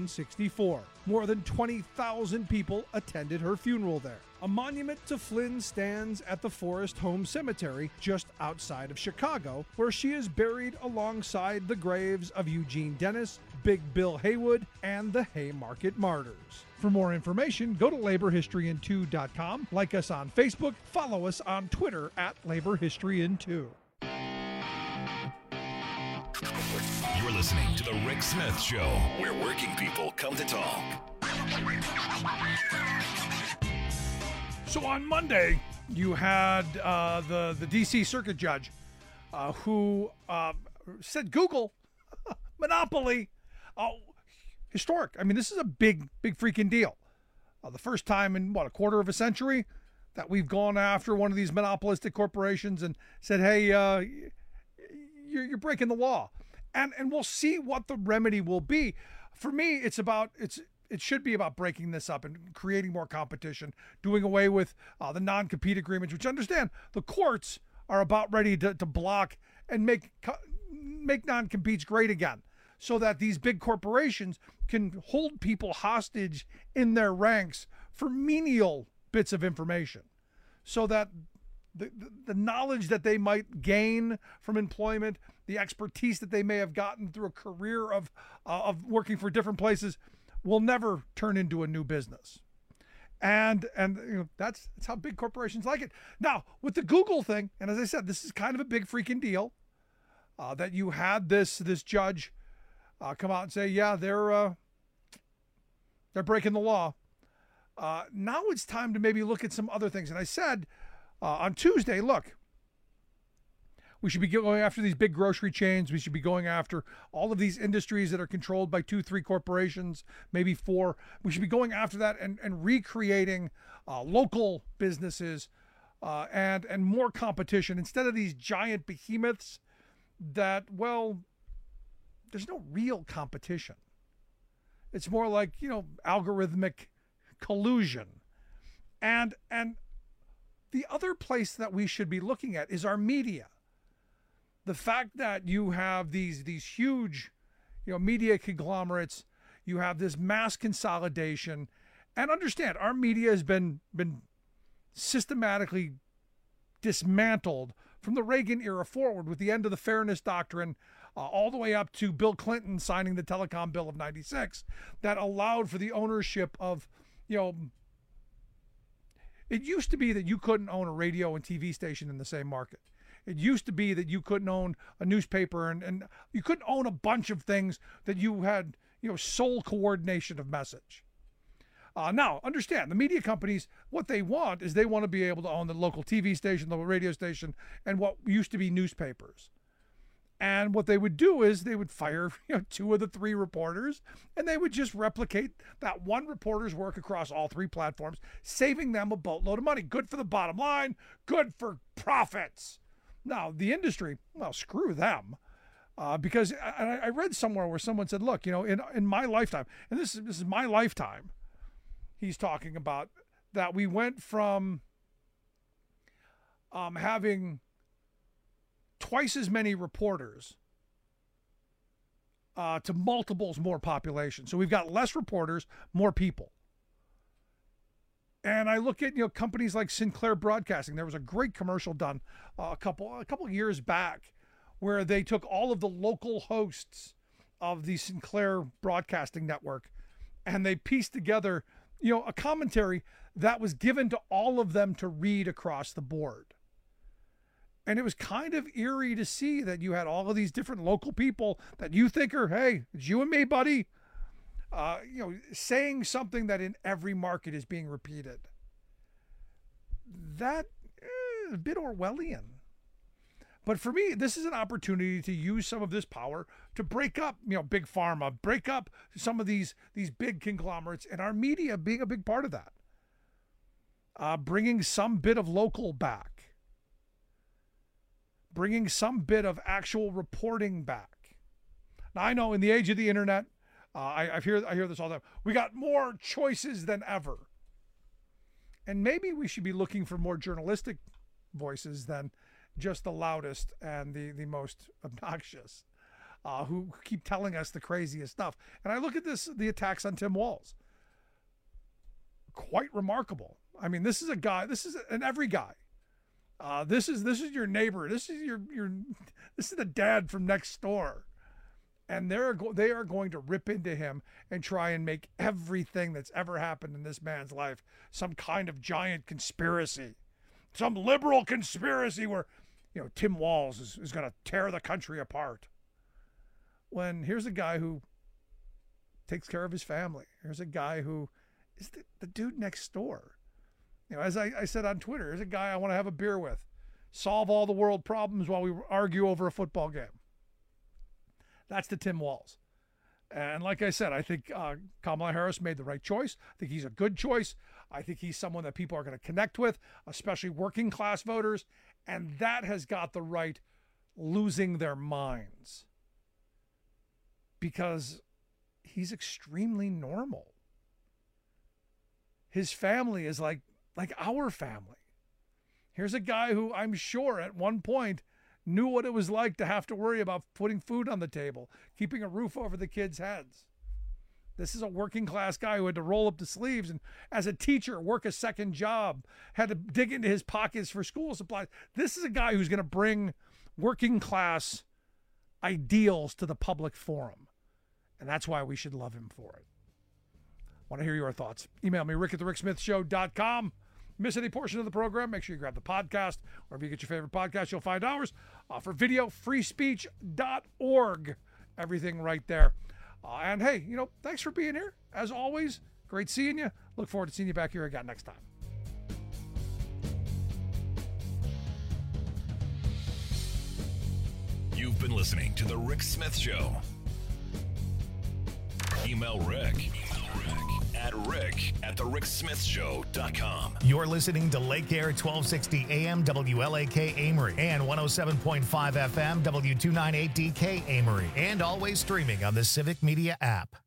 1964. More than 20,000 people attended her funeral there. A monument to Flynn stands at the Forest Home Cemetery just outside of Chicago, where she is buried alongside the graves of Eugene Dennis, Big Bill Haywood, and the Haymarket Martyrs. For more information, go to laborhistoryin2.com, like us on Facebook, follow us on Twitter @laborhistoryin2.
You're listening to The Rick Smith Show, where working people come to talk.
So on Monday, you had the D.C. Circuit Judge who said Google, monopoly, historic. I mean, this is a big freaking deal. The first time in, a quarter of a century that we've gone after one of these monopolistic corporations and said, hey, you're breaking the law. And we'll see what the remedy will be. For me, it should be about breaking this up and creating more competition, doing away with the non-compete agreements, which I understand the courts are about ready to block and make non-competes great again, so that these big corporations can hold people hostage in their ranks for menial bits of information, so that the knowledge that they might gain from employment, the expertise that they may have gotten through a career of working for different places, will never turn into a new business. And that's how big corporations like it. Now, with the Google thing, and as I said, this is kind of a big freaking deal, that you had this judge come out and say, yeah, they're They're breaking the law. Now it's time to maybe look at some other things. And I said on Tuesday, look, we should be going after these big grocery chains. We should be going after all of these industries that are controlled by 2-3 corporations, maybe 4. We should be going after that and recreating local businesses and more competition instead of these giant behemoths that, well, there's no real competition. It's more like, algorithmic collusion. And the other place that we should be looking at is our media. The fact that you have these huge, media conglomerates, you have this mass consolidation, and understand our media has been systematically dismantled from the Reagan era forward with the end of the Fairness Doctrine, all the way up to Bill Clinton signing the Telecom Bill of '96 that allowed for the ownership of, it used to be that you couldn't own a radio and TV station in the same market. It used to be that you couldn't own a newspaper and you couldn't own a bunch of things that you had, sole coordination of message. Now, understand, the media companies, what they want is they want to be able to own the local TV station, the radio station, and what used to be newspapers. And what they would do is they would fire 2 of the 3 reporters, and they would just replicate that one reporter's work across all 3 platforms, saving them a boatload of money. Good for the bottom line, good for profits. Now, the industry, well, screw them. Because I read somewhere where someone said, look, in my lifetime, and this is my lifetime, he's talking about that we went from having twice as many reporters to multiples more population. So we've got less reporters, more people. And I look at companies like Sinclair Broadcasting. There was a great commercial done a couple years back where they took all of the local hosts of the Sinclair Broadcasting Network and they pieced together a commentary that was given to all of them to read across the board. And it was kind of eerie to see that you had all of these different local people that you think are, hey, it's you and me, buddy. Saying something that in every market is being repeated. That a bit Orwellian. But for me, this is an opportunity to use some of this power to break up, big pharma, break up some of these big conglomerates, and our media being a big part of that. Bringing some bit of local back. Bringing some bit of actual reporting back. Now, I know in the age of the internet, I hear this all the time. We got more choices than ever. And maybe we should be looking for more journalistic voices than just the loudest and the most obnoxious, who keep telling us the craziest stuff. And I look at the attacks on Tim Walz. Quite remarkable. I mean, this is a guy, this is an every guy. This is your neighbor. This is this is the dad from next door. And they are going to rip into him and try and make everything that's ever happened in this man's life some kind of giant conspiracy, some liberal conspiracy where, Tim Walz is going to tear the country apart. When here's a guy who takes care of his family. Here's a guy who is the dude next door. As I said on Twitter, here's a guy I want to have a beer with, solve all the world problems while we argue over a football game. That's the Tim Walz. And like I said, I think Kamala Harris made the right choice. I think he's a good choice. I think he's someone that people are going to connect with, especially working class voters. And that has got the right losing their minds because he's extremely normal. His family is like our family. Here's a guy who I'm sure at one point knew what it was like to have to worry about putting food on the table, keeping a roof over the kids' heads. This is a working class guy who had to roll up the sleeves and as a teacher work a second job, had to dig into his pockets for school supplies. This is a guy who's going to bring working class ideals to the public forum. And that's why we should love him for it. Want to hear your thoughts? Email me, rick@thericksmithshow.com. Miss any portion of the program, make sure you grab the podcast. Wherever you get your favorite podcast, you'll find ours. For video, freespeech.org. Everything right there. And hey, thanks for being here. As always, Great seeing you. Look forward to seeing you back here again next time.
You've been listening to The Rick Smith Show. Email Rick at rick@thericksmithshow.com.
You're listening to Lake Air 1260 AM WLAK Amory and 107.5 FM W298DK Amory, and always streaming on the Civic Media app.